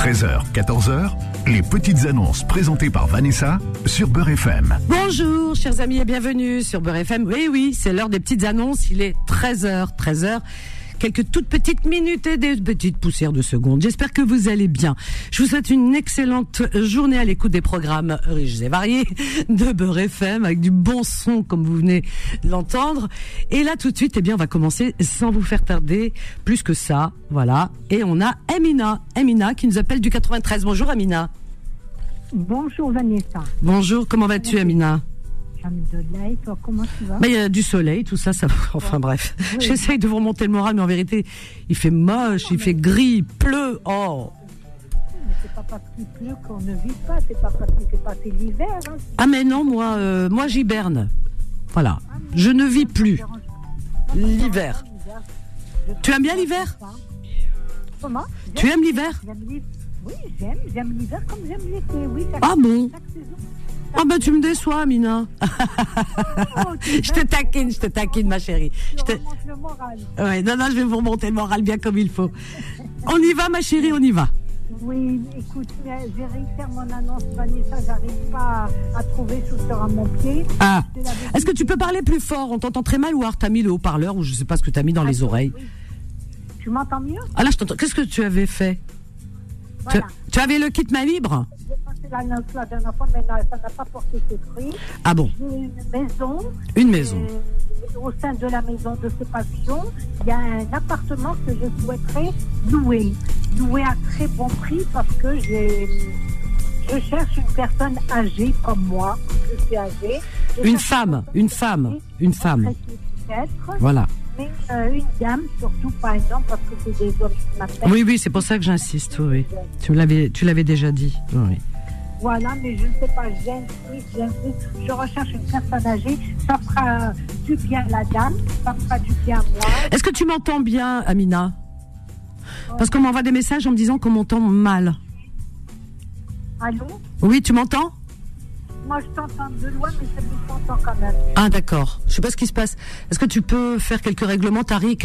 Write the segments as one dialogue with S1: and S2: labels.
S1: 13h, 14h, les petites annonces présentées par Vanessa sur Beurre FM.
S2: Bonjour chers amis et bienvenue sur Beurre FM. Oui, c'est l'heure des petites annonces, il est 13h. Quelques toutes petites minutes et des petites poussières de secondes. J'espère que vous allez bien. Je vous souhaite une excellente journée à l'écoute des programmes riches et variés de Beurre FM avec du bon son comme vous venez de l'entendre. Et là tout de suite, on va commencer sans vous faire tarder plus que ça. Voilà. Et on a Amina qui nous appelle du 93. Bonjour Amina.
S3: Bonjour Vanessa.
S2: Bonjour, comment vas-tu Amina?
S3: Alhamdoulilah, et toi, comment tu vas?
S2: Il y a du soleil, tout ça, enfin bref. Oui. J'essaye de vous remonter le moral, mais en vérité, il fait moche, il fait gris, il pleut, oh.
S3: Mais c'est pas parce qu'il pleut qu'on ne vit pas, c'est pas parce qu'il fait passer l'hiver. Hein.
S2: Ah mais non, moi j'hiberne. Voilà, je ne vis plus l'hiver. Tu aimes bien l'hiver?
S3: Comment?
S2: Tu aimes l'hiver?
S3: Oui, j'aime l'hiver comme j'aime l'été, oui.
S2: Ah bon? Ah ben tu me déçois Amina. Je te taquine ma chérie.
S3: Je te remonte le moral.
S2: Ouais, non, je vais vous remonter le moral bien comme il faut. On y va ma chérie, on y va.
S3: Oui, écoute, j'ai réussi à faire mon annonce Vanessa, j'arrive pas à trouver chaussures à mon pied.
S2: Ah, est-ce que tu peux parler plus fort? On t'entend très mal ou alors t'as mis le haut-parleur ou je sais pas ce que t'as mis dans les oreilles.
S3: Oui. Tu m'entends mieux?
S2: Ah là je t'entends. Qu'est-ce que tu avais fait? Voilà. Tu avais le kit main libre?
S3: J'ai passé l'annonce la dernière fois, mais ça n'a pas porté ses fruits.
S2: Ah bon?
S3: J'ai une maison.
S2: Une maison.
S3: Au sein de la maison de ce pavillon, il y a un appartement que je souhaiterais louer. Louer à très bon prix parce que je cherche une personne âgée comme moi. Je suis âgée.
S2: Une femme. Voilà.
S3: Mais une dame, surtout, par exemple, parce que c'est des hommes qui m'appellent.
S2: Oui, c'est pour ça que j'insiste, oui. Tu l'avais déjà dit, oui.
S3: Voilà, mais je ne sais pas, j'insiste. Je recherche une personne âgée. Ça fera du bien à la dame, ça fera du bien à moi.
S2: Est-ce que tu m'entends bien, Amina? Parce qu'on m'envoie des messages en me disant qu'on m'entend mal.
S3: Allô?
S2: Oui, tu m'entends?
S3: Moi, je t'entends de loin, mais je t'entends quand même.
S2: Ah, d'accord. Je sais pas ce qui se passe. Est-ce que tu peux faire quelques règlements, Tariq?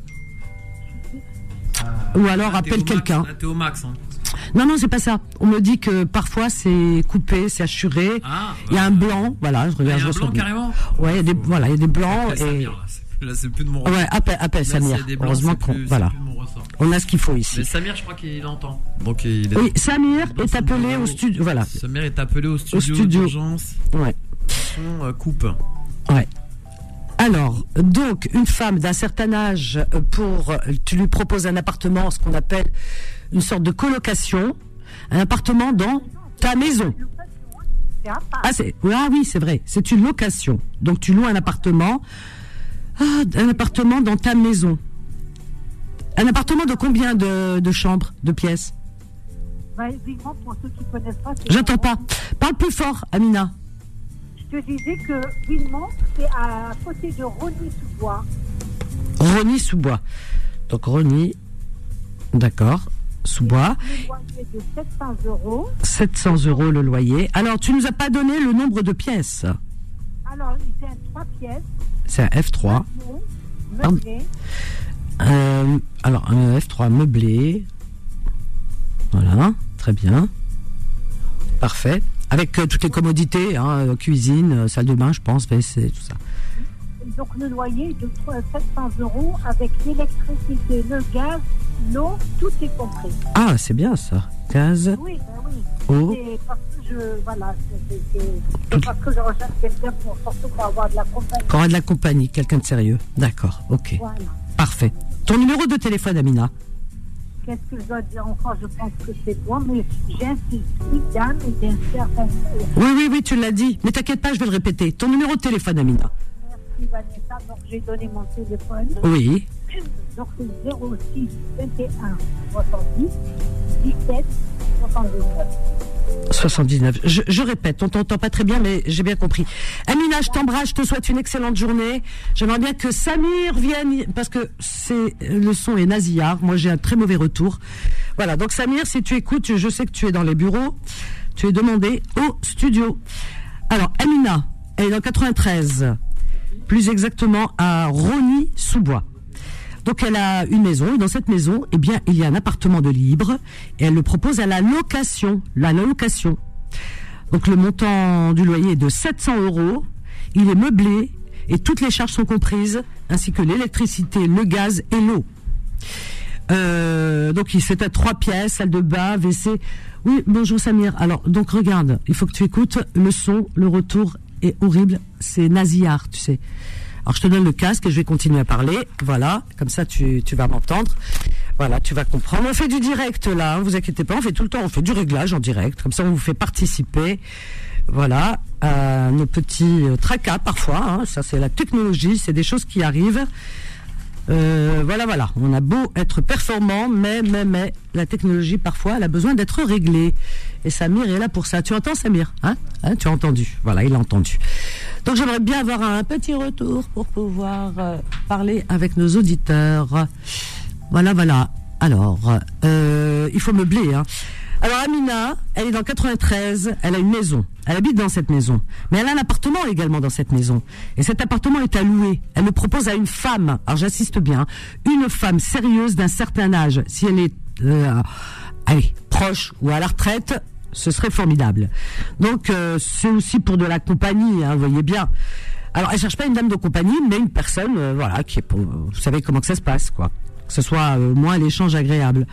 S2: Ou alors appelle quelqu'un.
S4: Là, t'es au max, hein.
S2: Non, c'est pas ça. On me dit que parfois c'est coupé, c'est assuré. Il y a un blanc, voilà. Je regarde.
S4: Il y a un blanc carrément.
S2: Ouais, il y a des blancs. Et...
S4: Là, c'est plus de mon ressort.
S2: Ouais, appelle Samir. Heureusement qu'on, voilà. On a ce qu'il faut ici.
S4: Mais Samir, je crois qu'il entend. Donc
S2: oui, Samir est appelé au studio. Voilà.
S4: Samir est appelé au studio d'urgence.
S2: Ouais.
S4: Son coupe.
S2: Ouais. Alors, donc, une femme d'un certain âge, tu lui proposes un appartement, ce qu'on appelle une sorte de colocation, un appartement dans ta maison. Oui, c'est vrai, c'est une location. Donc, tu loues un appartement dans ta maison. Un appartement de combien de chambres, de pièces?
S3: Vivement, pour ceux qui ne connaissent pas.
S2: J'entends pas. Parle plus fort, Amina.
S3: Je te disais que Villemont, c'est à côté de Rosny-sous-Bois.
S2: Rosny-sous-Bois. Donc Rosny, d'accord, sous-Bois.
S3: Le loyer de 700 €.
S2: 700 € le loyer. Alors, tu nous as pas donné le nombre de pièces.
S3: Alors, c'est un 3 pièces.
S2: C'est un F3.
S3: Meublé.
S2: Alors, un F3 meublé. Voilà, très bien. Parfait. Avec toutes les commodités, cuisine, salle de bain, je pense, WC, tout ça.
S3: Donc le loyer est de 700 € avec l'électricité, le gaz, l'eau, tout est compris.
S2: Ah, c'est bien ça. Gaz.
S3: Oui.
S2: Eau.
S3: C'est parce que je recherche quelqu'un surtout pour avoir de la compagnie.
S2: Pour avoir de la compagnie, quelqu'un de sérieux. D'accord, ok.
S3: Voilà.
S2: Parfait. Ton numéro de téléphone, Amina?
S3: Qu'est-ce que je dois dire encore? Je pense que c'est bon, mais j'insiste, une dame et d'un certain...
S2: Oui, tu l'as dit. Mais t'inquiète pas, je vais le répéter. Ton numéro de téléphone, Amina?
S3: Merci, Vanessa. Donc, j'ai donné mon téléphone.
S2: Oui.
S3: Donc, c'est 06 21 70 17 79.
S2: 79. Je répète, on t'entend pas très bien, mais j'ai bien compris. Amina, je t'embrasse, je te souhaite une excellente journée. J'aimerais bien que Samir vienne, parce que le son est nasillard. Moi, j'ai un très mauvais retour. Voilà. Donc, Samir, si tu écoutes, je sais que tu es dans les bureaux. Tu es demandé au studio. Alors, Amina, elle est dans 93. Plus exactement à Rosny-sous-Bois. Donc elle a une maison, et dans cette maison, eh bien, il y a un appartement de libre, et elle le propose à la location. Donc le montant du loyer est de 700 €, il est meublé, et toutes les charges sont comprises, ainsi que l'électricité, le gaz et l'eau. Donc c'est à 3 pièces, salle de bain, WC. Oui, bonjour Samir. Alors, donc regarde, il faut que tu écoutes le son, le retour est horrible, c'est nasillard, tu sais. Alors je te donne le casque et je vais continuer à parler. Voilà, comme ça tu vas m'entendre. Voilà, tu vas comprendre. On fait du direct là, hein, vous inquiétez pas, on fait tout le temps, on fait du réglage en direct. Comme ça on vous fait participer. Voilà, à nos petits tracas parfois. Hein, ça c'est la technologie, c'est des choses qui arrivent. Voilà. On a beau être performant, mais la technologie parfois elle a besoin d'être réglée. Et Samir est là pour ça. Tu entends Samir, hein, tu as entendu. Voilà, il a entendu. Donc j'aimerais bien avoir un petit retour pour pouvoir parler avec nos auditeurs. Voilà. Alors, il faut meubler. Hein. Alors Amina, elle est dans 93, elle a une maison. Elle habite dans cette maison. Mais elle a un appartement également dans cette maison. Et cet appartement est à louer. Elle le propose à une femme. Alors j'insiste bien. Une femme sérieuse d'un certain âge. Si elle est proche ou à la retraite, ce serait formidable. Donc c'est aussi pour de la compagnie, hein, vous voyez bien. Alors elle cherche pas une dame de compagnie, mais une personne, qui est pour, vous savez comment que ça se passe, quoi. Que ce soit au moins l'échange agréable.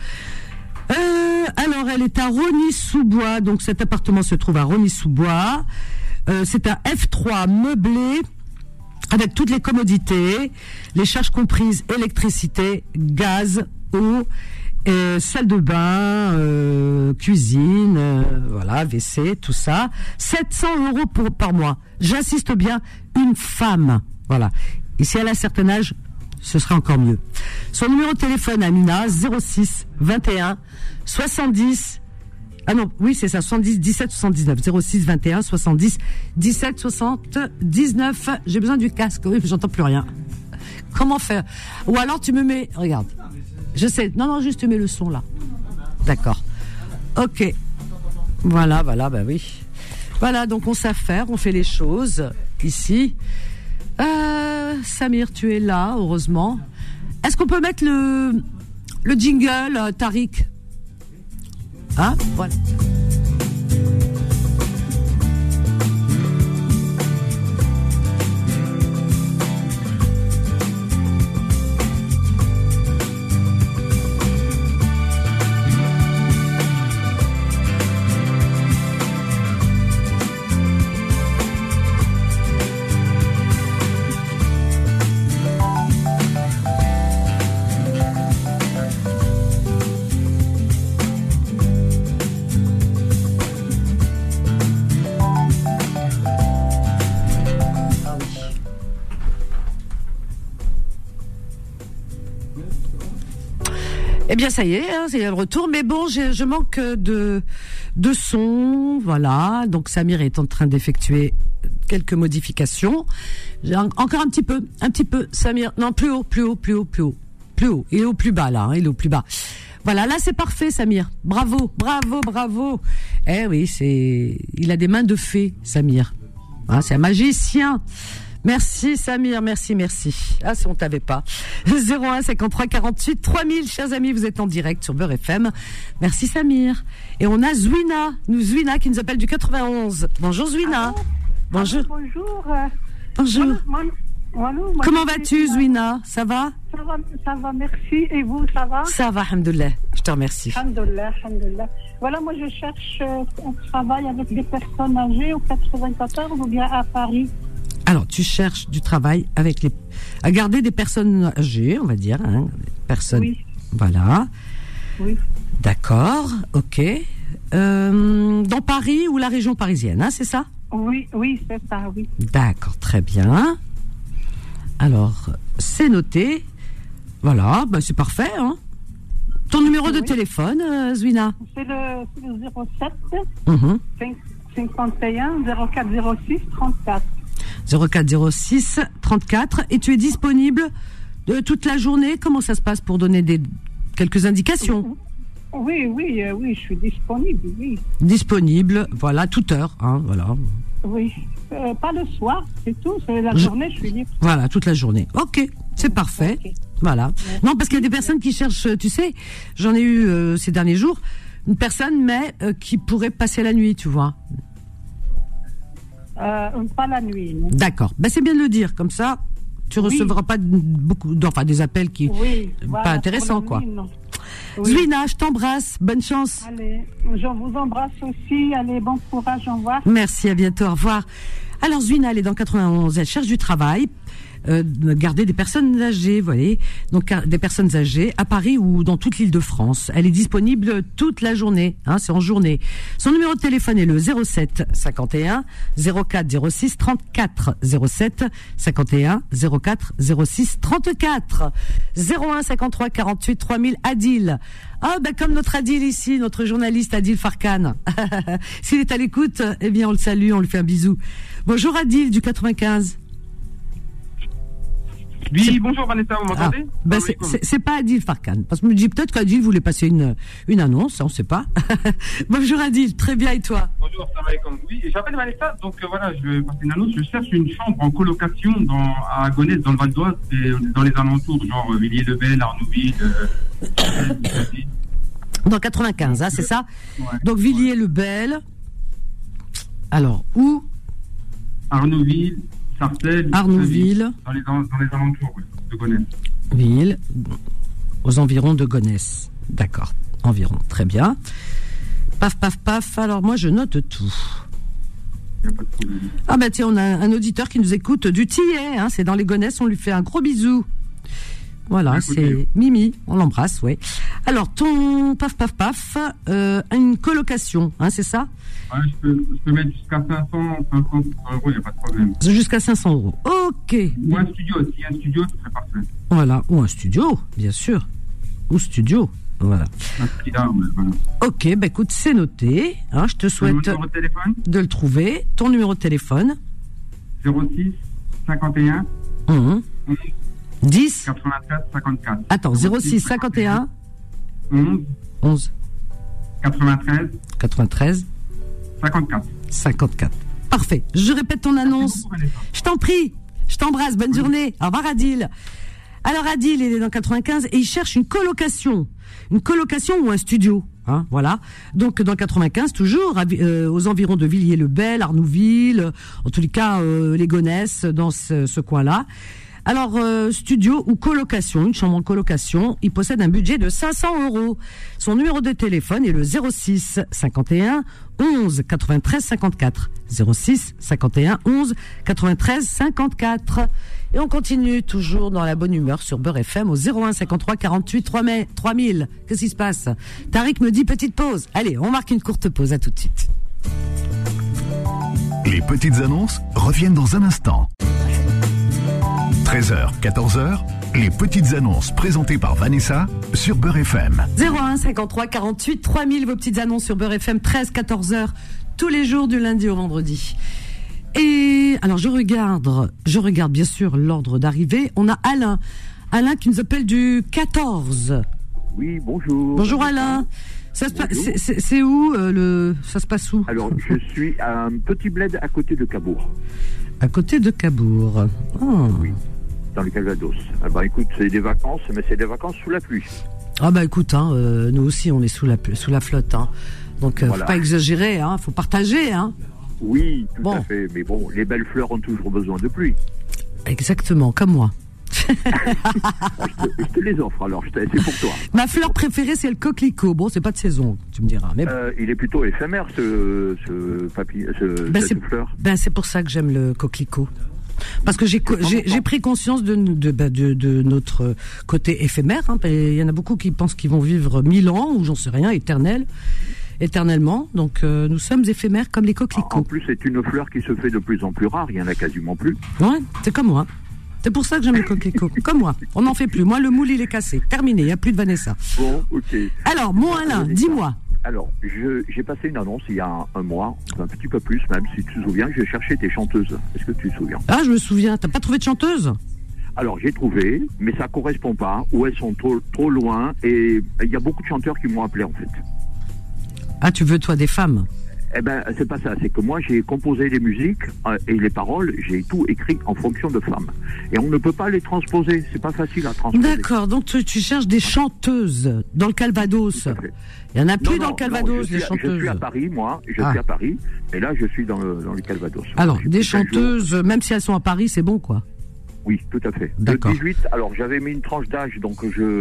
S2: Alors elle est à Rosny-sous-Bois, donc cet appartement se trouve à Rosny-sous-Bois. C'est un F3 meublé avec toutes les commodités, les charges comprises, électricité, gaz, eau, salle de bain, cuisine, WC, tout ça. 700 € par mois. J'insiste bien, une femme. Voilà. Et si elle a un certain âge, ce sera encore mieux. Son numéro de téléphone, Amina, 06 21 70. Ah non, oui, c'est ça, 70 17 79. 06 21 70 17 79. J'ai besoin du casque, oui, j'entends plus rien. Comment faire? Ou alors tu me mets, regarde. Je sais, non, juste tu mets le son là. D'accord. Ok. Voilà, bah oui. Voilà, donc on sait faire, on fait les choses ici. Samir, tu es là, heureusement. Est-ce qu'on peut mettre le jingle, Tariq? Hein? Voilà. Eh bien, ça y est, hein, c'est le retour. Mais bon, je manque de son, voilà. Donc, Samir est en train d'effectuer quelques modifications. J'ai encore un petit peu, Samir. Non, plus haut. Il est au plus bas, là, hein, il est au plus bas. Voilà, là, c'est parfait, Samir. Bravo. Eh oui, il a des mains de fée, Samir. Hein, c'est un magicien. Merci Samir, merci. Ah, si on t'avait pas. 01 53 48 3000, chers amis, vous êtes en direct sur Beurre FM. Merci Samir. Et on a Zwina qui nous appelle du 91. Bonjour Zwina.
S3: Allô.
S2: Bonjour.
S3: Bonjour.
S2: Comment vas-tu Zwina? Ça va?
S3: Ça va, merci. Et vous, ça va?
S2: Ça va, alhamdoulilah. Je te remercie.
S3: Alhamdoulilah. Voilà, moi je cherche un travail avec des personnes âgées au 94 ou bien à Paris.
S2: Alors, tu cherches du travail à garder des personnes âgées, on va dire, hein, personnes.
S3: Oui.
S2: Voilà.
S3: Oui.
S2: D'accord, ok. Dans Paris ou la région parisienne, hein, c'est ça?
S3: Oui, c'est ça, oui.
S2: D'accord, très bien. Alors, c'est noté. Voilà, c'est parfait, hein. Ton numéro de téléphone, Zwina?
S3: C'est le 07 51 04 06 34.
S2: 0406 34. Et tu es disponible toute la journée? Comment ça se passe pour donner quelques indications?
S3: Oui, je suis disponible, oui.
S2: Disponible, voilà, toute heure, hein, voilà.
S3: Oui, pas le soir, c'est tout, c'est la journée, je suis libre.
S2: Voilà, toute la journée. Ok, c'est parfait. Voilà. Non, parce qu'il y a des personnes qui cherchent, tu sais, j'en ai eu ces derniers jours, une personne, mais qui pourrait passer la nuit, tu vois.
S3: Pas la nuit. Non.
S2: D'accord. C'est bien de le dire, comme ça, tu recevras pas des appels qui pas intéressants, quoi. Nuit, Zwina, je t'embrasse. Bonne chance.
S3: Allez, je vous embrasse aussi. Allez, bon courage, au revoir.
S2: Merci, à bientôt, au revoir. Alors, Zwina, elle est dans 91, elle cherche du travail. Garder des personnes âgées, vous voyez, donc des personnes âgées à Paris ou dans toute l'Île-de-France. Elle est disponible toute la journée, c'est en journée. Son numéro de téléphone est le 07 51 04 06 34 07 51 04 06 34 01 53 48 3000 Adil. Comme notre Adil ici, notre journaliste Adil Farkan. S'il est à l'écoute, eh bien on le salue, on lui fait un bisou. Bonjour Adil du 95.
S5: Oui, bonjour Vanessa, vous m'entendez?
S2: C'est pas Adil Farkan. Parce que je me dis peut-être qu'Adil voulait passer une annonce, on ne sait pas. Bonjour Adil, très bien, et toi?
S5: Bonjour, salam alaikum. Oui, j'appelle Vanessa, donc voilà, je vais passer une annonce. Je cherche une chambre en colocation à Gonesse, dans le Val d'Oise, et dans les alentours, genre Villiers-le-Bel, Arnouville.
S2: Dans 95, c'est ça?
S5: Ouais,
S2: donc Villiers-le-Bel. Alors, où?
S5: Arnouville.
S2: Arnouville.
S5: Dans les alentours de Gonesse.
S2: Ville, aux environs de Gonesse. D'accord, environ, très bien. Paf, paf, paf, alors moi je note tout.
S5: Il n'y a pas de problème.
S2: Tiens, on a un auditeur qui nous écoute du Tillet, c'est dans les Gonesse, on lui fait un gros bisou. Voilà, c'est Mimi, on l'embrasse, oui. Alors, ton paf, paf, paf, une colocation, c'est ça?
S5: Ouais, je peux mettre jusqu'à 500 euros, il n'y a pas de problème.
S2: Jusqu'à 500 euros, ok.
S5: Ou un studio, si un studio, ce serait parfait.
S2: Voilà, ou un studio, bien sûr. Ou studio, voilà.
S5: Voilà.
S2: Ok, écoute, c'est noté. Je te souhaite de le trouver. Ton numéro de téléphone?
S5: 06 51
S2: 10
S5: 93 54.
S2: Attends, 06 51 11 93 54. Parfait. Je répète ton annonce. Je t'en prie. Je t'embrasse. Bonne journée. Au revoir Adil. Alors Adil, il est dans 95 et il cherche une colocation. Une colocation ou un studio. Voilà. Donc dans 95 toujours, aux environs de Villiers-le-Bel, Arnouville, en tous les cas les Gonesse, dans ce coin-là. Alors, studio ou colocation, une chambre en colocation, il possède un budget de 500 euros. Son numéro de téléphone est le 06 51 11 93 54. 06 51 11 93 54. Et on continue toujours dans la bonne humeur sur Beurre FM au 01 53 48 3000. Qu'est-ce qui se passe? Tariq me dit petite pause. Allez, on marque une courte pause, à tout de suite.
S1: Les petites annonces reviennent dans un instant. 13h, 14h, les petites annonces présentées par Vanessa sur Beurre FM.
S2: 01 53 48 3000, vos petites annonces sur Beurre FM, 13, 14h, tous les jours du lundi au vendredi. Et alors je regarde bien sûr l'ordre d'arrivée. On a Alain qui nous appelle du 14.
S6: Oui, bonjour.
S2: Bonjour Alain. Ça se passe, c'est où ça se passe où?
S6: Alors, je suis à un petit bled à côté de Cabourg.
S2: À côté de Cabourg. Oh.
S6: Oui, dans le Calvados. Écoute, c'est des vacances, mais c'est des vacances sous la pluie.
S2: Écoute, nous aussi on est sous la flotte, donc voilà. Faut pas exagérer, faut partager,
S6: Oui, tout à fait. Mais bon, les belles fleurs ont toujours besoin de pluie.
S2: Exactement, comme moi.
S6: Je te les offre alors, c'est pour toi.
S2: Ma fleur préférée c'est le coquelicot. Bon, c'est pas de saison, tu me diras. Mais
S6: il est plutôt éphémère cette fleur.
S2: C'est pour ça que j'aime le coquelicot. Parce que j'ai pris conscience de notre côté éphémère. Il y en a beaucoup qui pensent qu'ils vont vivre 1000 ans ou j'en sais rien, éternellement. Donc nous sommes éphémères comme les coquelicots.
S6: En plus, c'est une fleur qui se fait de plus en plus rare. Il y en a quasiment plus.
S2: Ouais, c'est comme moi. C'est pour ça que j'aime le coquelicot. Comme moi. On n'en fait plus. Moi, le moule, il est cassé. Terminé. Il n'y a plus de Vanessa.
S6: Bon, ok.
S2: Alors, mon Alain, dis-moi.
S6: Alors, j'ai passé une annonce il y a un mois, un petit peu plus même, si tu te souviens, j'ai cherché des chanteuses. Est-ce que tu te souviens?
S2: Je me souviens. T'as pas trouvé de chanteuse?
S6: Alors, j'ai trouvé, mais ça correspond pas, ou elles sont trop loin, et il y a beaucoup de chanteurs qui m'ont appelé, en fait.
S2: Tu veux, toi, des femmes?
S6: Eh ben, c'est pas ça. C'est que moi, j'ai composé les musiques et les paroles, j'ai tout écrit en fonction de femmes. Et on ne peut pas les transposer. C'est pas facile à transposer.
S2: D'accord. Donc, tu cherches des chanteuses dans le Calvados. Il y en a plus dans le Calvados, des chanteuses.
S6: Je suis à Paris, moi. Je suis à Paris. Et là, je suis dans le Calvados.
S2: Alors, des chanteuses, même si elles sont à Paris, c'est bon, quoi.
S6: Oui, tout à fait.
S2: D'accord.
S6: De 18, alors j'avais mis une tranche d'âge, donc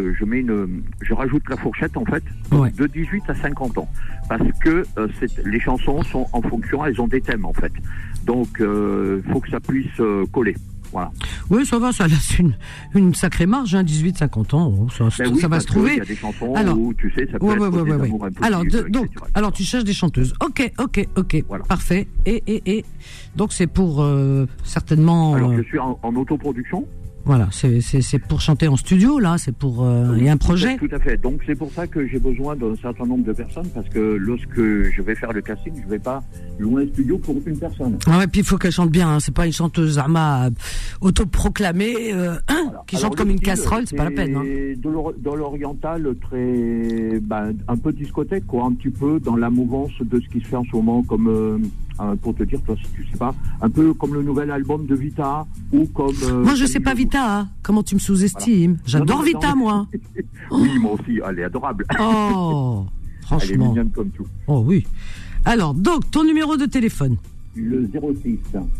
S6: je rajoute la fourchette en fait,
S2: Ouais.
S6: de 18 à 50 ans. Parce que les chansons sont en fonction, elles ont des thèmes en fait. Donc faut que ça puisse coller. Voilà.
S2: Oui, ça va, ça laisse une sacrée marge, hein, 18-50 ans, ça va se trouver.
S6: Il y a des chansons
S2: alors,
S6: où, tu sais, ça peut être des amours impossibles,
S2: alors, donc,
S6: etc.
S2: alors, tu cherches des chanteuses. Ok,
S6: Voilà.
S2: parfait. Et donc, c'est pour certainement...
S6: Alors, je suis en autoproduction.
S2: Voilà, c'est pour chanter en studio, là, c'est pour... Il y a un projet.
S6: Tout à fait. Donc, c'est pour ça que j'ai besoin d'un certain nombre de personnes, parce que lorsque je vais faire le casting, je ne vais pas louer un studio pour une personne.
S2: Ah ouais, puis il faut qu'elle chante bien, hein. C'est pas une chanteuse Arma autoproclamée qui chante comme une casserole, c'est pas la peine. Hein.
S6: Dans l'oriental, très, un peu discothèque, quoi, un petit peu dans la mouvance de ce qui se fait en ce moment, comme, pour te dire, toi, si tu sais pas, un peu comme le nouvel album de Vita, ou comme...
S2: Moi, je sais pas Vita, hein. Comment tu me sous-estimes. Voilà. J'adore Vita, moi.
S6: Oui, moi aussi, elle est adorable.
S2: Oh, franchement.
S6: Elle est mignonne comme tout.
S2: Oh oui. Alors, donc, ton numéro de téléphone.
S6: Le 06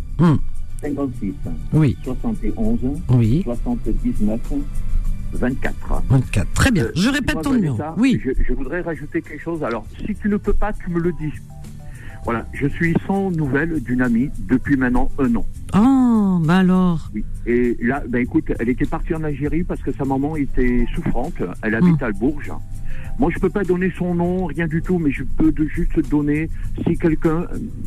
S6: 56
S2: oui.
S6: 71
S2: oui.
S6: 79 24.
S2: 24. Très bien. Je répète ton numéro. Oui.
S6: Je voudrais rajouter quelque chose. Alors, si tu ne peux pas, tu me le dis. Voilà, je suis sans nouvelles d'une amie depuis maintenant 1 an.
S2: Oh, bah alors.
S6: Oui. Et là, écoute, elle était partie en Algérie parce que sa maman était souffrante. Elle habite à Bourges. Moi, je peux pas donner son nom, rien du tout, mais je peux juste donner si quelqu'un,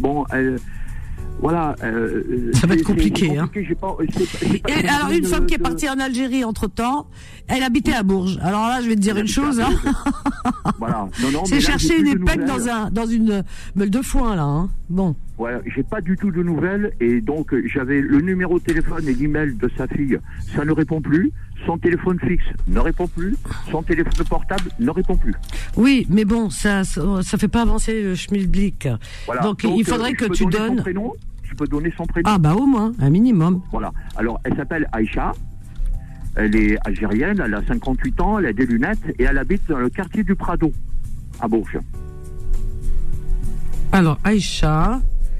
S6: voilà.
S2: Ça va être compliqué, hein.
S6: Alors,
S2: une femme qui est partie en Algérie entre-temps, elle habitait à Bourges. Alors là, je vais te dire une chose, hein.
S6: Voilà.
S2: C'est chercher une épée dans une meule de foin, là, hein. Bon.
S6: Voilà, j'ai pas du tout de nouvelles et donc j'avais le numéro de téléphone et l'email de sa fille, ça ne répond plus. Son téléphone fixe ne répond plus. Son téléphone portable ne répond plus.
S2: Oui, mais bon, ça fait pas avancer le schmilblick.
S6: Voilà.
S2: Donc il faudrait que tu donnes.
S6: Tu peux donner son prénom.
S2: Ah bah au moins, un minimum.
S6: Voilà. Alors elle s'appelle Aïcha. Elle est algérienne, elle a 58 ans, elle a des lunettes et elle habite dans le quartier du Prado, à Bourges.
S2: Alors Aïcha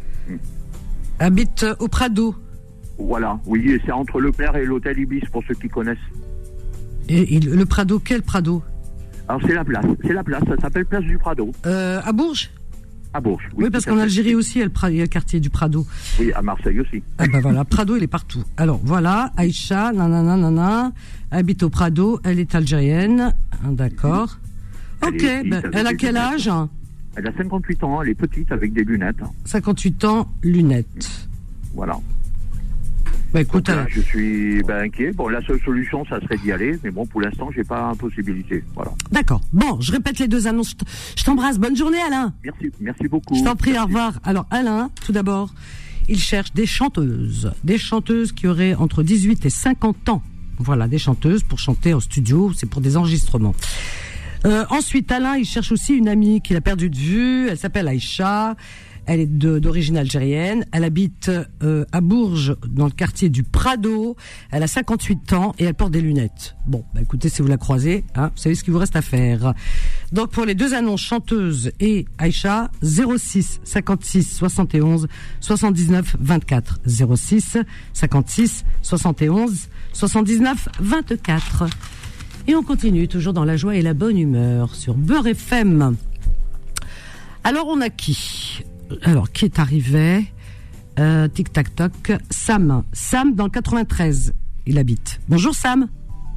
S2: habite au Prado.
S6: Voilà, oui, et c'est entre le Père et l'hôtel Ibis, pour ceux qui connaissent.
S2: Et le Prado, quel Prado?
S6: Alors c'est la place, ça s'appelle Place du Prado.
S2: À Bourges?
S6: À Bourges,
S2: oui. Oui, parce qu'en Algérie aussi, il y a le quartier du Prado.
S6: Oui, à Marseille aussi.
S2: Ah bah voilà, Prado, il est partout. Alors voilà, Aïcha, nanana, habite au Prado, elle est algérienne, d'accord. Ok, elle a quel âge?
S6: Elle a 58 ans, elle est petite avec des lunettes.
S2: 58 ans, lunettes.
S6: Voilà.
S2: Bah écoute,
S6: là, je suis inquiet. Bon, la seule solution, ça serait d'y aller, mais bon, pour l'instant, j'ai pas la possibilité. Voilà.
S2: D'accord. Bon, je répète les 2 annonces. Je t'embrasse. Bonne journée, Alain.
S6: Merci beaucoup.
S2: Je t'en prie, au revoir. Alors, Alain, tout d'abord, il cherche des chanteuses qui auraient entre 18 et 50 ans. Voilà, des chanteuses pour chanter en studio. C'est pour des enregistrements. Ensuite, Alain, il cherche aussi une amie qu'il a perdue de vue. Elle s'appelle Aïcha. Elle est d'origine algérienne. Elle habite à Bourges, dans le quartier du Prado. Elle a 58 ans et elle porte des lunettes. Bon, écoutez, si vous la croisez, hein, vous savez ce qu'il vous reste à faire. Donc, pour les 2 annonces, chanteuse et Aïcha, 06 56 71 79 24. 06 56 71 79 24. Et on continue, toujours dans la joie et la bonne humeur, sur Beurre FM. Alors, on a qui est arrivé? Tic-tac-toc. Sam. Sam, dans le 93, il habite. Bonjour, Sam.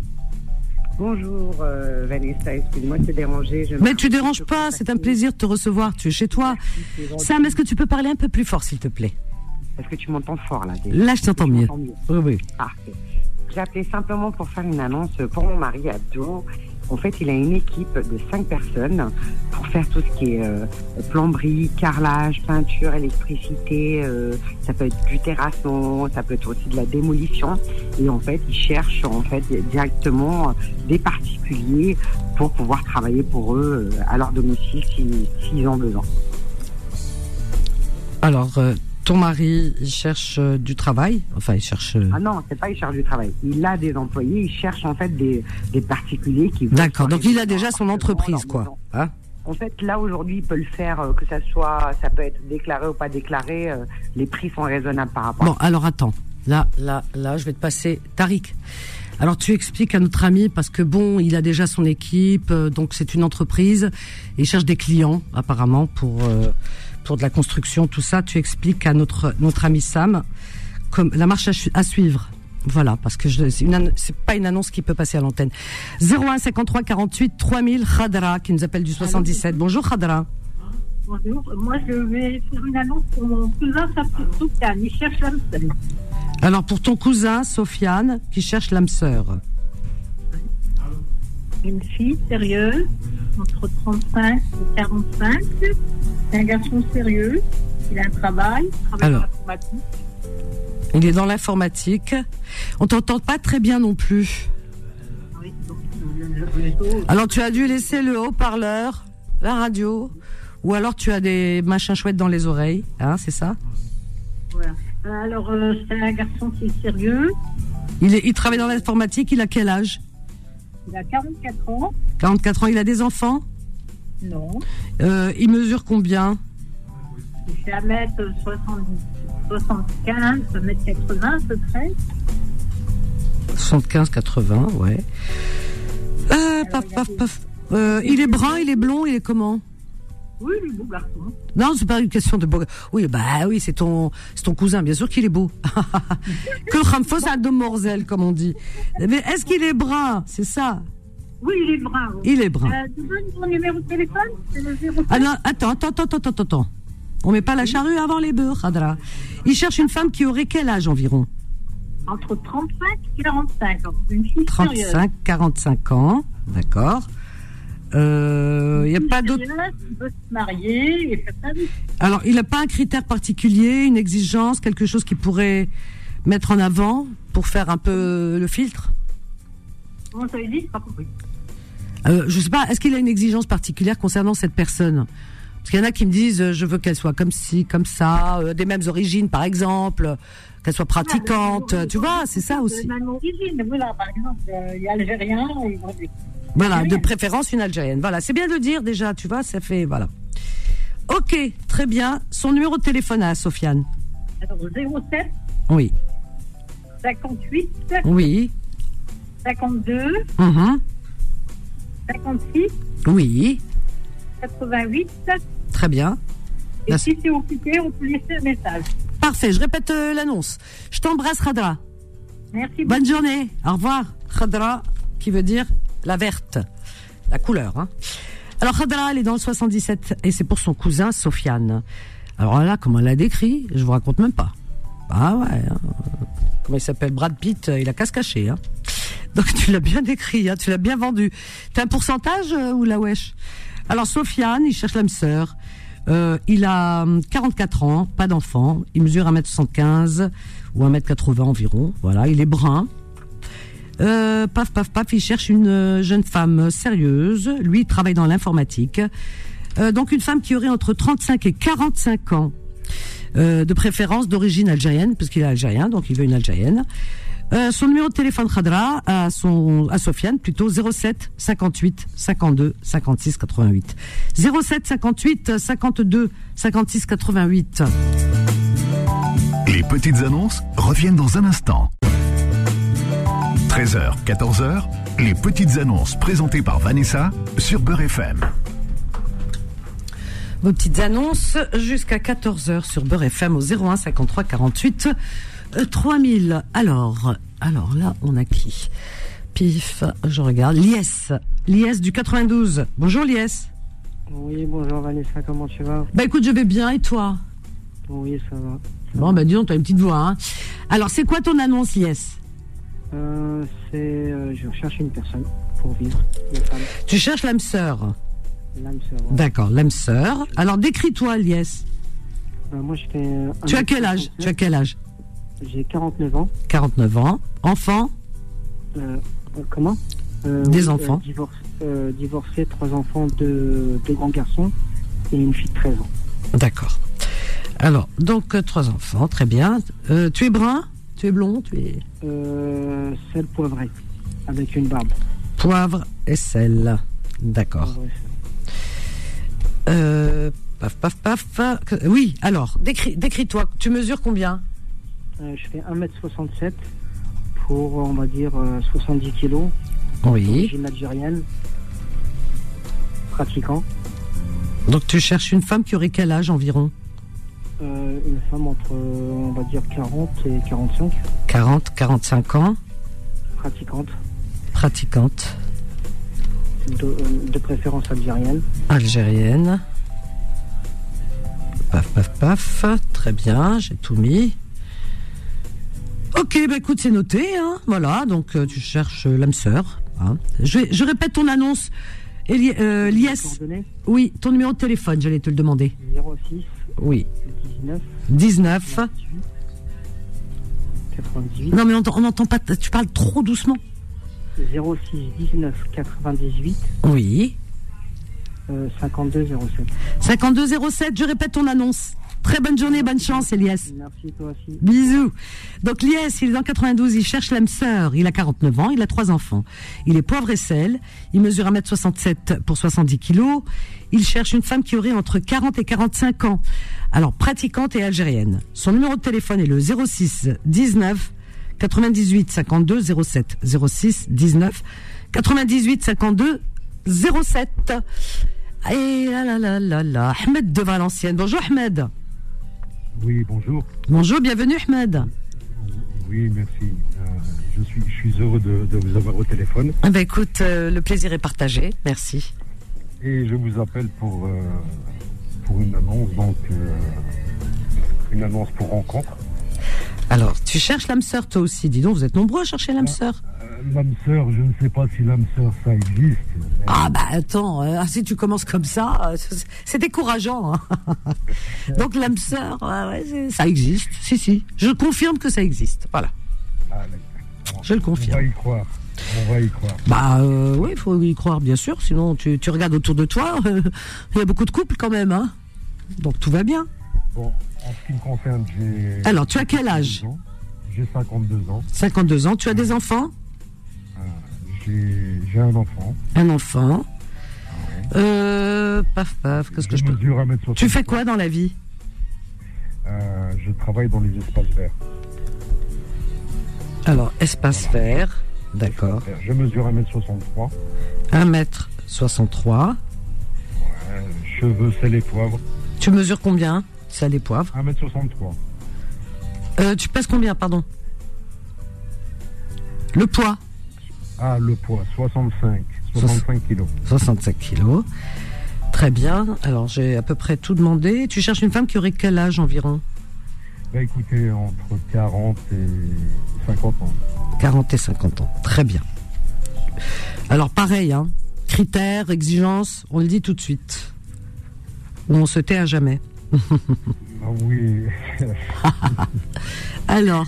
S7: Bonjour, Vanessa. Excuse-moi de te déranger.
S2: Mais tu déranges pas, c'est un plaisir de te recevoir. Tu es chez toi. Sam, est-ce que tu peux parler un peu plus fort, s'il te plaît?
S7: Est-ce que tu m'entends fort, là déjà?
S2: Là, je t'entends mieux. Oui.
S7: Parfait. J'ai appelé simplement pour faire une annonce pour mon mari Abdou. En fait, il a une équipe de 5 personnes pour faire tout ce qui est plomberie, carrelage, peinture, électricité. Ça peut être du terrassement, ça peut être aussi de la démolition. Et en fait, ils cherchent directement des particuliers pour pouvoir travailler pour eux à leur domicile s'ils ont besoin.
S2: Alors, ton mari, il cherche du travail. Enfin, il cherche.
S7: Ah non, c'est pas il cherche du travail. Il a des employés. Il cherche en fait des particuliers qui.
S2: D'accord. Donc il a déjà son entreprise, quoi. Hein?
S7: En fait, là aujourd'hui, il peut le faire, que ça peut être déclaré ou pas déclaré. Les prix sont raisonnables par rapport.
S2: Bon, alors attends. Là, je vais te passer Tariq. Alors tu expliques à notre ami, parce que bon, il a déjà son équipe, donc c'est une entreprise, et il cherche des clients apparemment pour de la construction, tout ça. Tu expliques à notre ami Sam comme la marche à suivre. Voilà, parce que c'est pas une annonce qui peut passer à l'antenne. 01 53 48 3000, Khadra qui nous appelle du 77. Bonjour Khadra.
S3: Bonjour, moi je vais faire une annonce pour mon cousin Sofiane, il cherche l'âme sœur.
S2: Alors pour ton cousin Sofiane qui cherche l'âme sœur.
S3: Une fille sérieuse, entre 35 et 45, c'est un garçon sérieux, il a un travail dans l'informatique.
S2: Il est dans l'informatique. On t'entend pas très bien non plus.
S3: Oui, donc,
S2: alors tu as dû laisser le haut-parleur, la radio, ou alors tu as des machins chouettes dans les oreilles, hein, c'est ça?
S3: Voilà. Alors c'est un garçon qui est sérieux.
S2: Il travaille dans l'informatique, il a quel âge?
S3: Il a 44 ans.
S2: 44 ans, il a des enfants?
S3: Non.
S2: Il mesure combien?
S3: Il fait 1m75, 1m80 à peu près.
S2: 75-80, ouais. Il est brun, il est blond, il est comment?
S3: Oui, il est beau garçon.
S2: Non, c'est pas une question de beau. Oui, oui, c'est ton cousin, bien sûr qu'il est beau. Que le khamfos a de morzel, comme on dit. Mais est-ce qu'il est brun? C'est ça?
S3: Oui, il est brun. Oui.
S2: Il est brun.
S3: Tu donnes mon numéro de téléphone? C'est le 07.
S2: Ah non, attends. On met pas la charrue avant les bœufs, Khadra. Il cherche une femme qui aurait quel âge environ?
S3: Entre 35 et 45 ans. Une fille
S2: 35-45 ans, d'accord. Il n'y a pas d'autre.
S3: Il veut se marier et faire sa vie.
S2: Alors, il n'a pas un critère particulier, une exigence, quelque chose qu'il pourrait mettre en avant pour faire un peu le filtre?
S3: Comment ça veut dire? Pas compris.
S2: Je sais pas, est-ce qu'il a une exigence particulière concernant cette personne? Parce qu'il y en a qui me disent, je veux qu'elle soit comme ci, comme ça, des mêmes origines, par exemple, qu'elle soit pratiquante, tu vois, c'est ça aussi.
S3: Même origine, voilà, par exemple, il y a algérien et
S2: voilà, de préférence une algérienne. Voilà, c'est bien de le dire déjà, tu vois, ça fait, voilà. Ok, très bien. Son numéro de téléphone à Sofiane?
S3: Alors, 07.
S2: Oui.
S3: 58.
S2: Oui.
S3: 52. 56.
S2: Oui.
S3: 88.
S2: Très bien.
S3: Et si c'est occupé, on peut laisser un message.
S2: Parfait, je répète l'annonce. Je t'embrasse, Khadra.
S3: Merci beaucoup.
S2: Bonne journée. Au revoir. Khadra, qui veut dire la verte, la couleur. Hein. Alors, Khadra, elle est dans le 77 et c'est pour son cousin, Sofiane. Alors là, comment elle l'a décrit, je vous raconte même pas. Ah ouais. Hein. Comment il s'appelle? Brad Pitt, il a qu'à se cacher. Hein. Donc, tu l'as bien décrit, hein, tu l'as bien vendu. T'as un pourcentage ou la wesh? Alors, Sofiane, il cherche l'âme sœur. Il a 44 ans, pas d'enfant. Il mesure 1m75 ou 1m80 environ. Voilà, il est brun. Paf, il cherche une jeune femme sérieuse. Lui, il travaille dans l'informatique. Donc, une femme qui aurait entre 35 et 45 ans. De préférence d'origine algérienne, parce qu'il est algérien, donc il veut une algérienne. Son numéro de téléphone Khadra à Sofiane, plutôt 07 58 52 56 88. 07 58 52 56 88.
S1: Les petites annonces reviennent dans un instant. 13h, 14h, les petites annonces présentées par Vanessa sur Beurre FM.
S2: Vos petites annonces jusqu'à 14h sur Beurre FM au 01 53 48 3000. Alors là, on a qui? Pif, je regarde. Lies du 92. Bonjour Lies.
S8: Oui, bonjour Vanessa, comment tu vas?
S2: Bah écoute, je vais bien, et toi?
S8: Oui, ça va.
S2: Bon, bah dis donc, t'as une petite voix, hein. Alors, c'est quoi ton annonce, Lies?
S8: Je cherche une personne pour vivre, une femme.
S2: Tu cherches l'âme sœur?
S8: L'âme sœur, ouais.
S2: D'accord, l'âme sœur. Alors, décris-toi, Lies.
S8: Moi, je fais...
S2: Tu as quel âge?
S8: J'ai 49 ans.
S2: 49 ans. Enfant?
S8: Comment?
S2: Des enfants.
S8: Divorcé, 3 enfants, 2 grands garçons et une fille de 13 ans.
S2: D'accord. Alors, donc, 3 enfants, très bien. Tu es brun? Tu es blond?
S8: Sel poivré, avec une barbe.
S2: Poivre et sel. D'accord. Paf, paf, paf. Oui, alors, décris-toi. Tu mesures combien?
S8: Je fais 1m67 pour, on va dire, 70 kilos.
S2: Oui.
S8: D'origine algérienne. Pratiquant.
S2: Donc, tu cherches une femme qui aurait quel âge environ?
S8: Une femme entre, on va dire, 40 et 45.
S2: 40, 45 ans. Pratiquante.
S8: De préférence algérienne.
S2: Algérienne. Paf, paf, paf. Très bien, j'ai tout mis. Ok, bah écoute, c'est noté. Hein. Voilà, donc tu cherches l'âme sœur. Hein. Je répète ton annonce. Lies. Oui, ton numéro de téléphone, j'allais te le demander.
S8: 06.
S2: Oui.
S8: 19.
S2: 98. Non, mais on n'entend pas. Tu parles trop doucement.
S8: 06 19 98.
S2: Oui.
S8: 52 07.
S2: 52 07, je répète ton annonce. Très bonne journée, bonne chance, Elias.
S8: Merci, toi aussi.
S2: Bisous. Donc, Elias, il est dans 92, il cherche l'âme sœur. Il a 49 ans, il a 3 enfants. Il est poivre et sel. Il mesure 1m67 pour 70 kilos. Il cherche une femme qui aurait entre 40 et 45 ans. Alors, pratiquante et algérienne. Son numéro de téléphone est le 06 19 98 52 07. 06 19 98 52 07. Et là, Ahmed de Valenciennes. Bonjour, Ahmed.
S9: Oui, bonjour.
S2: Bonjour, bienvenue, Ahmed.
S9: Oui, merci. Je suis heureux de vous avoir au téléphone.
S2: Écoute, le plaisir est partagé. Merci.
S9: Et je vous appelle pour une annonce, donc une annonce pour rencontre.
S2: Alors, tu cherches l'âme sœur, toi aussi. Dis donc, vous êtes nombreux à chercher l'âme sœur.
S9: L'âme sœur, je ne sais pas si l'âme sœur, ça existe.
S2: Ah bah attends, si tu commences comme ça, c'est décourageant. Hein. Donc l'âme sœur, ça existe. Si, je confirme que ça existe. Voilà. Je le confirme.
S9: On va y croire.
S2: Bah oui, il faut y croire, bien sûr. Sinon, tu regardes autour de toi, il y a beaucoup de couples quand même. Hein. Donc tout va bien.
S9: Bon, en ce qui me concerne, j'ai...
S2: Alors, tu as quel âge?
S9: J'ai 52 ans.
S2: 52 ans. Tu as des enfants?
S9: J'ai un enfant.
S2: Un enfant.
S9: Ouais.
S2: Paf, qu'est-ce que je peux...
S9: mesure 1m63.
S2: Tu fais quoi dans la vie?
S9: Je travaille dans les espaces verts.
S2: Alors, espace vert, d'accord.
S9: Je mesure 1m63.
S2: 1m63.
S9: Ouais, cheveux, sel et poivre.
S2: Tu mesures combien? Sel et poivre.
S9: 1m63.
S2: Tu pèses combien, pardon? Le poids?
S9: Ah, le poids, 65 kilos. 65
S2: kilos. Très bien. Alors, j'ai à peu près tout demandé. Tu cherches une femme qui aurait quel âge environ?
S9: Bah écoutez, entre 40 et 50 ans.
S2: 40 et 50 ans. Très bien. Alors, pareil, hein. Critères, exigences, on le dit tout de suite. On se tait à jamais.
S9: Ah oui.
S2: Alors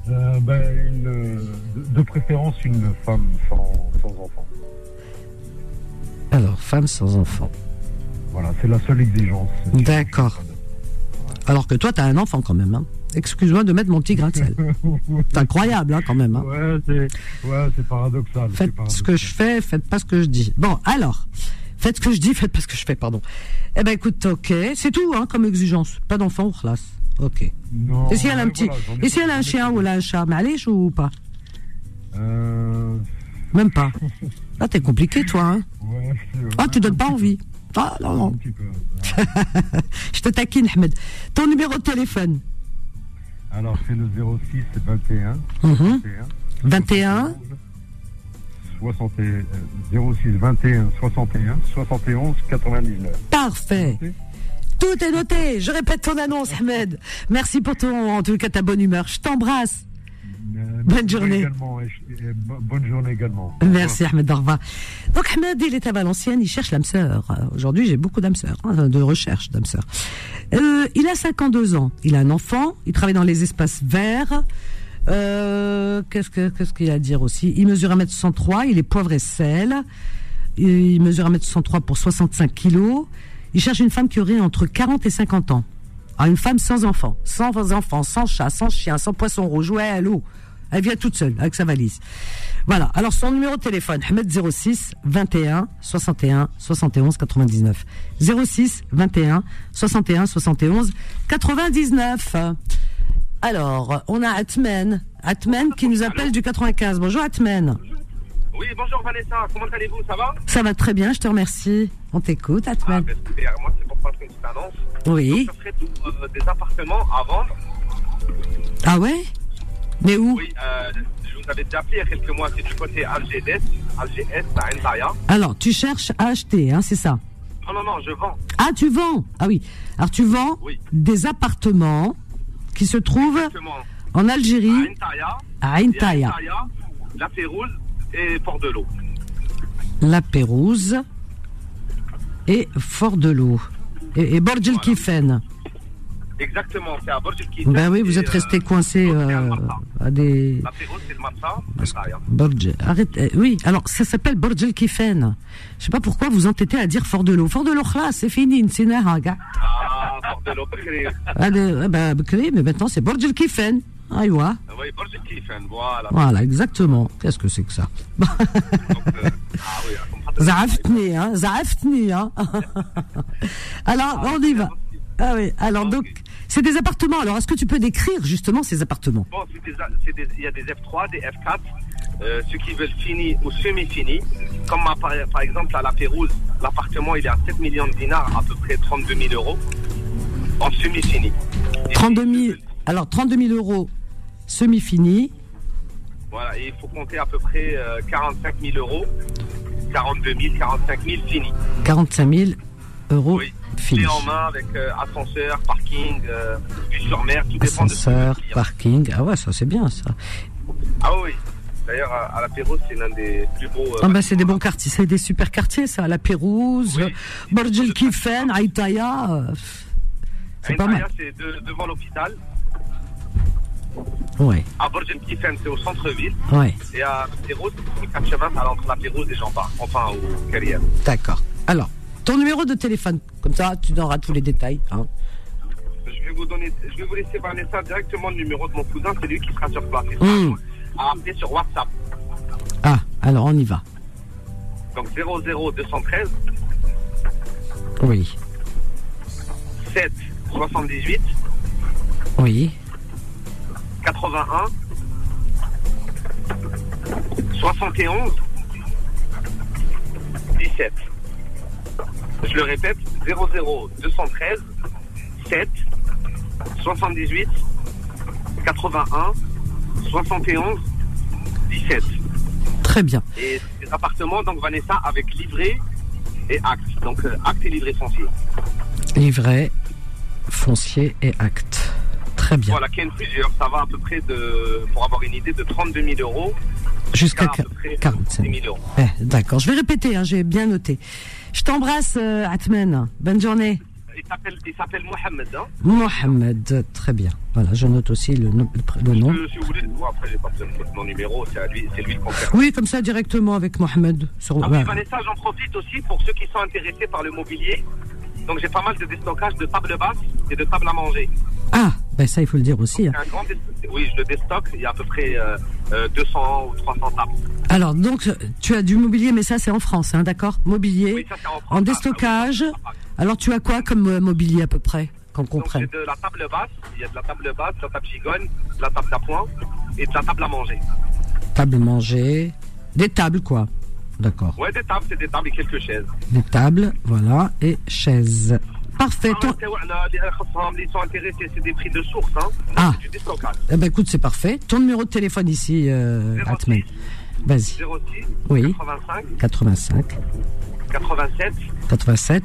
S9: de préférence une femme sans enfant.
S2: Alors, femme sans enfant.
S9: Voilà, c'est la seule exigence.
S2: D'accord. Alors que toi, t'as un enfant quand même. Hein. Excuse-moi de mettre mon petit grain de sel. C'est incroyable, hein, quand même. Hein.
S9: Ouais, c'est paradoxal.
S2: Faites ce que je fais, faites pas ce que je dis. Bon, alors, faites ce que je dis, faites pas ce que je fais, pardon. Eh ben, écoute, ok, c'est tout, hein, comme exigence. Pas d'enfant ou classe. Ok.
S9: Non,
S2: et si elle a un petit, et si elle a un chien ou elle a un chat, Malèche ou pas? Même pas. Là, t'es compliqué, toi, hein.
S9: Ouais,
S2: ah, tu donnes pas envie. Ah, non.
S9: Un petit peu.
S2: Je te taquine, Ahmed. Ton numéro de téléphone?
S9: Alors, c'est le 06 21.
S2: 21.
S9: 06 21 61 71 99.
S2: Parfait. Tout est noté. Je répète ton annonce, Ahmed. Merci pour en tout cas, ta bonne humeur. Je t'embrasse. Bonne journée.
S9: Bonne journée également.
S2: Merci, Ahmed. Au revoir. Donc, Ahmed, il est à Valenciennes. Il cherche l'âme sœur. Aujourd'hui, j'ai beaucoup d'âmes sœurs, de recherche d'âmes sœurs. Il a 52 ans. Il a un enfant. Il travaille dans les espaces verts. Qu'est-ce qu'il a à dire aussi? Il mesure 1m63. Il est poivre et sel. Il mesure 1m63 pour 65 kilos. Il cherche une femme qui aurait entre 40 et 50 ans. à une femme sans enfants, sans chat, sans chien, sans poisson rouge. Ouais, allô. Elle vient toute seule avec sa valise. Voilà. Alors son numéro de téléphone, Ahmed 06 21 61 71 99. 06 21 61 71 99. Alors, on a Atmen qui nous appelle du 95. Bonjour Atmen.
S10: Oui, bonjour Vanessa, comment allez-vous, ça va?
S2: Ça va très bien, je te remercie. On t'écoute, Atmen.
S10: Super, moi c'est pour passer une petite annonce.
S2: Oui.
S10: Donc, ça serait des appartements à vendre.
S2: Ah ouais? Mais où?
S10: Oui, je vous avais déjà appelé il y a quelques mois, c'est du côté Algés à Entaya.
S2: Alors, tu cherches à acheter, hein, c'est ça?
S10: Non, je vends.
S2: Ah, tu vends? Ah oui. Alors, tu vends des appartements qui se trouvent en Algérie, à Entaya,
S10: La Pérouse et Fort-de-L'Eau.
S2: La Pérouse et Fort-de-L'Eau. Et Borj El Kifen.
S10: Exactement, c'est à Borj El Kifen.
S2: Ben oui, vous êtes resté coincé à des...
S10: La Pérouse, c'est le Massa, Entaya.
S2: Borj... Arrête, oui, alors ça s'appelle Borj El Kifen. Je sais pas pourquoi vous entêtez à dire Fort-de-L'Eau. Fort-de-L'O, c'est fini, c'est Nahaga.
S10: Ah, Fort-de-L'Eau, Bekri.
S2: Bekri, mais maintenant c'est Borj El Kifen. Aïwa.
S10: Oui, Borj El Kifen, voilà.
S2: Voilà, exactement. Qu'est-ce que c'est que ça? Za'aftni, hein. Alors, on y va. Ah oui, alors donc, c'est des appartements. Alors, est-ce que tu peux décrire justement ces appartements?
S10: Bon, il y a des F3, des F4, ceux qui veulent fini ou semi-fini. Comme par exemple à La Pérouse, l'appartement il est à 7 millions de dinars, à peu près 32 000 euros, en semi-fini.
S2: 32 000, alors 32 000 euros semi-fini.
S10: Voilà, et il faut compter à peu près 45 000 euros, 42 000, 45 000 fini.
S2: 45 000 euros.
S10: Oui.
S2: Fini.
S10: Clé en main avec ascenseur, parking, vue sur mer, tout dépend de
S2: ascenseur, parking, ah ouais, ça c'est bien ça.
S10: Ah oui, d'ailleurs à La Pérouse c'est l'un des plus beaux...
S2: c'est des bons quartiers, c'est des super quartiers ça, La Pérouse, Borj El Kifen, Entaya, c'est pas mal.
S10: C'est devant l'hôpital.
S2: Ouais.
S10: À Borj El Kifen c'est au centre-ville.
S2: Ouais.
S10: Et à La Pérouse c'est 4 chemins entre La Pérouse et Jean-Bart, enfin au Carrière.
S2: D'accord, alors... Ton numéro de téléphone, comme ça tu donneras tous les détails. Hein.
S10: Je vais vous laisser Vanessa directement le numéro de mon cousin, c'est lui qui sera sur place. À appeler sur WhatsApp.
S2: Ah, alors on y va.
S10: Donc 00213.
S2: Oui.
S10: 7 78.
S2: Oui.
S10: 81. 71. 17. Je le répète, 00213 7 78 81 71 17.
S2: Très bien.
S10: Et des appartements, donc Vanessa, avec livret et acte. Donc acte et livret foncier.
S2: Livret, foncier et acte. Très bien.
S10: Voilà, qu'il y en a plusieurs. Ça va à peu près pour avoir une idée, de 32 000 euros
S2: jusqu'à
S10: 45 000 euros.
S2: D'accord, je vais répéter, j'ai bien noté. Je t'embrasse, Atmen. Bonne journée.
S10: Il s'appelle Mohamed. Hein.
S2: Mohamed, très bien. Voilà, je note aussi le nom.
S10: Si vous voulez, après, j'ai pas besoin de mettre mon numéro, c'est lui le concernant.
S2: Oui, comme ça, directement avec Mohamed.
S10: Oui, Vanessa, j'en profite aussi pour ceux qui sont intéressés par le mobilier. Donc, j'ai pas mal de déstockage de tables basses et de tables à manger.
S2: Ah, ben ça, il faut le dire aussi.
S10: Donc, oui, je le déstocke. Il y a à peu près 200 ou 300 tables.
S2: Alors, donc, tu as du mobilier, mais ça, c'est en France, hein, d'accord? Mobilier,
S10: oui, ça, c'est en France,
S2: en déstockage. Alors, tu as quoi comme mobilier à peu près, qu'on comprenne?
S10: Donc, j'ai de la table basse. Il y a de la table basse, de la table gigogne, de la table d'appoint et de la table à manger.
S2: Table manger. Des tables, quoi. D'accord.
S10: Ouais, des tables, c'est des tables et quelques chaises.
S2: Des tables, voilà, et chaises. Parfait.
S10: Ils sont intéressés, c'est des prix de source, hein.
S2: Ah.
S10: C'est du déstockage.
S2: Eh ben, écoute, c'est parfait. Ton numéro de téléphone ici, Atmen. Vas-y.
S10: 06
S2: oui.
S10: 85 87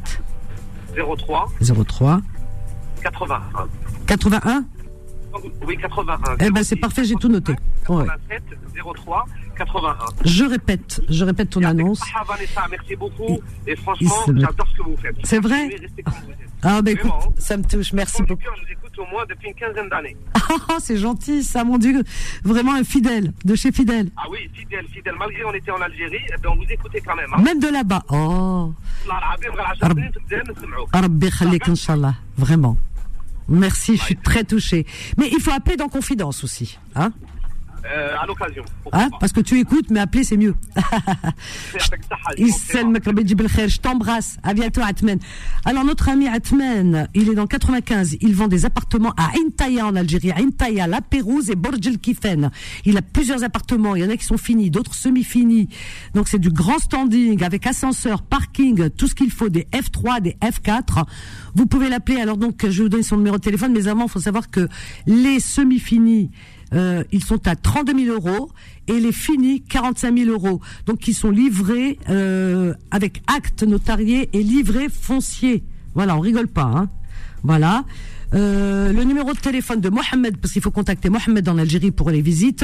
S10: 03 81.
S2: 81
S10: Oui, 81.
S2: Eh ben, c'est parfait, j'ai tout noté.
S10: 87 03 81.
S2: Je répète ton annonce.
S10: Vanessa, merci beaucoup. Et franchement, j'adore ce que vous faites.
S2: C'est vrai? Ah, ben écoute, ça me touche, merci beaucoup.
S10: Je vous écoute au moins depuis une quinzaine d'années.
S2: Ah, c'est gentil, ça, mon Dieu. Vraiment un fidèle, de chez Fidèle.
S10: Ah oui, fidèle. Malgré on était en Algérie, eh ben, on vous écoutait quand même. Hein.
S2: Même de là-bas. Oh. Rabbi khalik, Inch'Allah. Vraiment. Merci, je suis très touchée. Mais il faut appeler dans confidence aussi, hein.
S10: À l'occasion.
S2: Hein, parce que tu écoutes, mais appeler c'est mieux. Je t'embrasse. À bientôt, Atmen. Alors, notre ami Atmen, il est dans 95. Il vend des appartements à Intaya en Algérie. Intaya, La Pérouse et Borj El Kifen. Il a plusieurs appartements. Il y en a qui sont finis, d'autres semi-finis. Donc, c'est du grand standing avec ascenseur, parking, tout ce qu'il faut, des F3, des F4. Vous pouvez l'appeler. Alors, donc, je vais vous donner son numéro de téléphone. Mais avant, il faut savoir que les semi-finis, ils sont à 32 000 euros et les finis 45 000 euros. Donc ils sont livrés avec acte notarié et livré foncier. Voilà, on rigole pas, hein. Voilà. Le numéro de téléphone de Mohamed, parce qu'il faut contacter Mohamed en Algérie pour les visites,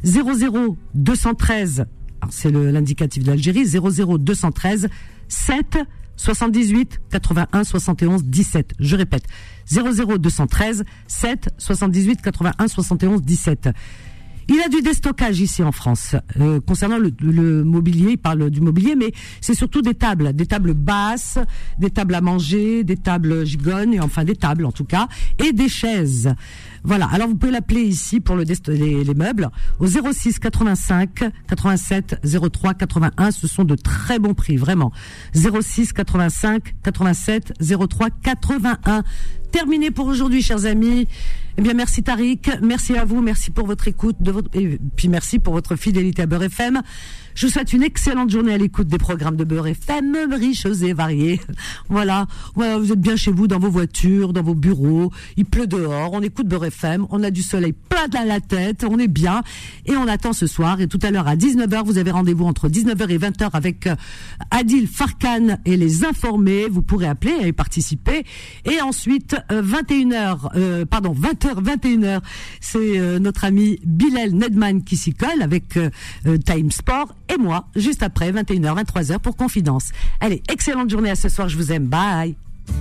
S2: 00213. Alors c'est l'indicatif d'Algérie, 00213 7 78 81 71 17. Je répète, 00213 7 78 81 71 17. Il a du déstockage ici en France. Concernant le mobilier, il parle du mobilier, mais c'est surtout des tables basses, des tables à manger, des tables gigognes, enfin des tables en tout cas, et des chaises. Voilà. Alors vous pouvez l'appeler ici pour les meubles au 06 85 87 03 81. Ce sont de très bons prix, vraiment. 06 85 87 03 81. Terminé pour aujourd'hui, chers amis. Eh bien, merci Tariq, merci à vous, merci pour votre écoute, et puis merci pour votre fidélité à Beurre FM. Je vous souhaite une excellente journée à l'écoute des programmes de Beurre FM, riches et variés. Voilà, vous êtes bien chez vous, dans vos voitures, dans vos bureaux, il pleut dehors, on écoute Beurre FM, on a du soleil plein dans la tête, on est bien, et on attend ce soir, et tout à l'heure à 19h, vous avez rendez-vous entre 19h et 20h avec Adil Farkan et les informés, vous pourrez appeler et participer, et ensuite 20h, 21h, c'est notre ami Bilal Nedman qui s'y colle avec Time Sport, et moi, juste après, 21h, 23h pour Confidence. Allez, excellente journée à ce soir, je vous aime, bye.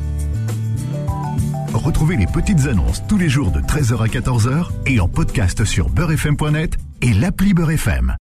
S1: Retrouvez les petites annonces tous les jours de 13h à 14h et en podcast sur beurrefm.net et l'appli Beurre FM.